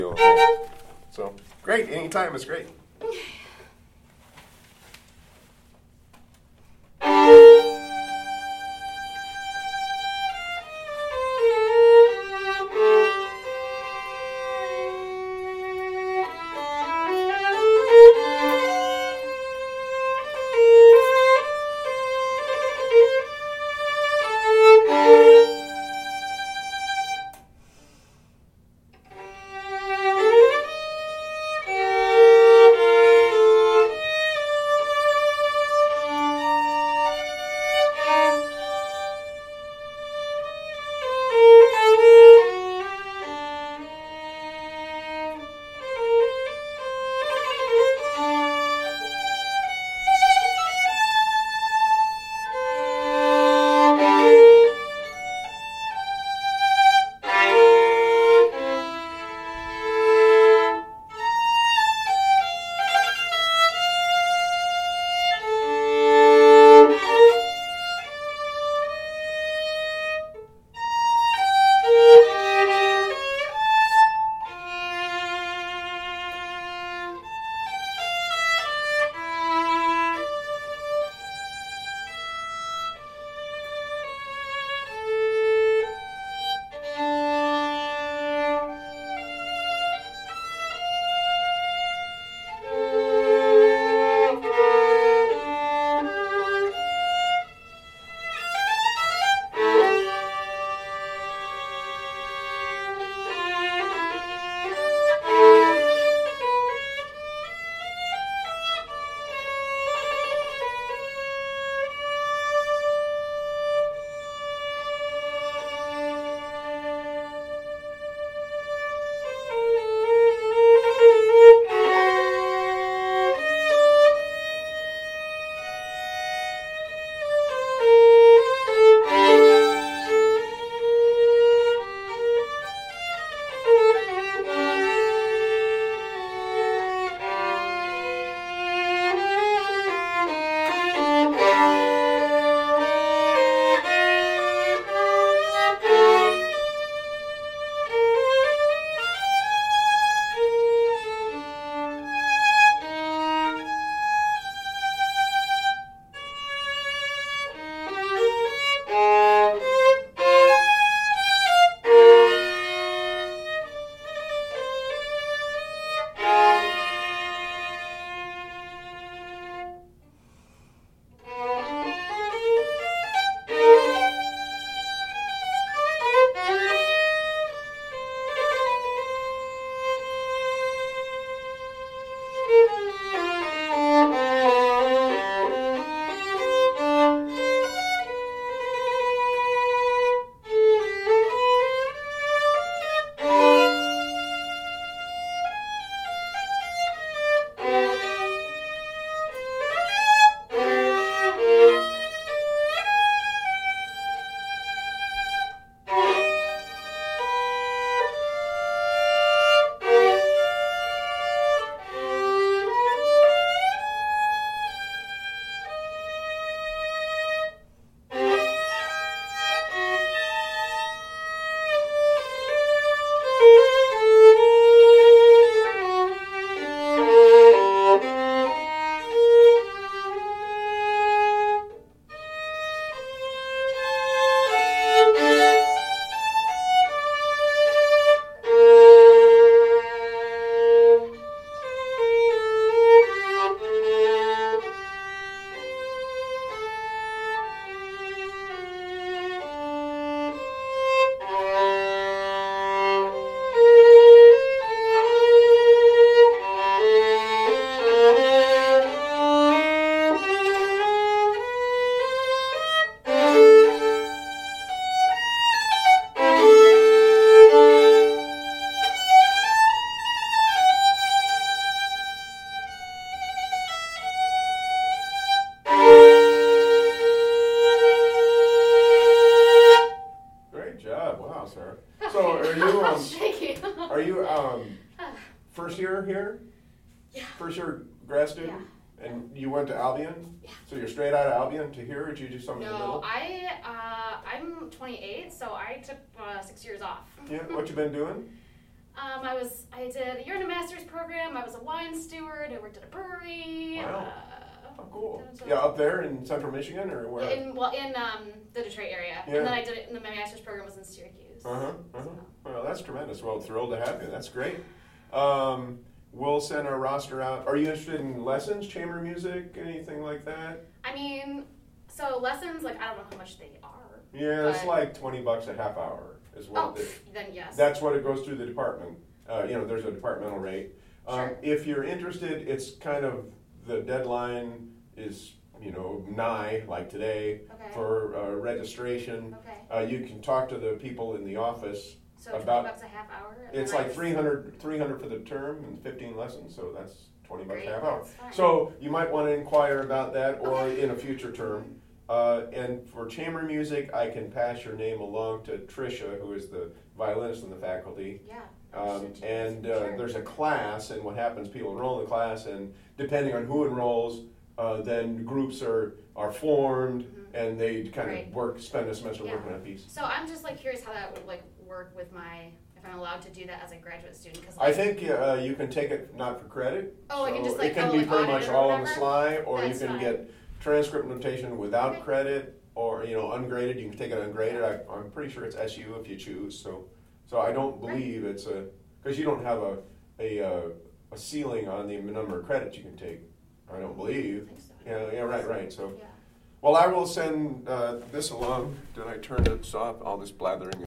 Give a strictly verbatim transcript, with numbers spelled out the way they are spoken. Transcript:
So, great. Anytime is great. first year here? Yeah. First year grad student? Yeah. And you went to Albion? Yeah. So you're straight out of Albion to here, or did you do something in the No, middle? I, uh, I'm twenty-eight, so I took uh, six years off. Yeah, what you been doing? Um, I was, I did a year in a master's program. I was a wine steward. I worked at a brewery. Wow. Uh, Oh, cool. did a- Yeah, up there in central Michigan or where? In, well, in um, the Detroit area. Yeah. And then I did it, and then my master's program was in Syracuse. Uh-huh, uh-huh. So. Well, that's tremendous. Well, thrilled to have you. That's great. Um, we'll send our roster out. Are you interested in lessons, chamber music, anything like that? I mean, so lessons, like, I don't know how much they are. Yeah, it's But- like twenty bucks a half hour is what Oh, the, pff, then yes. that's what it goes through the department. Uh, you know, there's a departmental rate. Um, Sure. If you're interested, it's kind of, the deadline is, you know, nigh, like today, Okay. for uh, registration. Okay. Uh, you can talk to the people in the office. So twenty about- bucks a half hour? and It's then I like just- three hundred, three hundred for the term and fifteen lessons, so that's twenty bucks a Great, half hour. that's fine. So you might want to inquire about that or Okay. in a future term. Uh, and for chamber music, I can pass your name along to Tricia, who is the violinist in the faculty. Yeah. Um, Should- and uh, sure. there's a class, and what happens, people enroll in the class, and depending on who enrolls, uh, then groups are, are formed, Mhm. and they kind Right. of work, spend a semester Yeah. working on a piece. So I'm just like curious how that would like work with my, if I'm allowed to do that as a graduate student. Cause, I like, think uh, you can take it not for credit. Oh, I can so just, like, it can go, be like, pretty audit much it or all on the whatever? sly, or That's you can fine. get transcript notation without Okay. credit, or you know ungraded. You can take it ungraded. I, I'm pretty sure it's S U if you choose. So, so I don't Right. believe it's a because you don't have a a uh, a ceiling on the number of credits you can take. I don't I believe. think so. Yeah, yeah, right, right. So, Yeah. well, I will send uh, this along. Did I turn this off? All this blathering.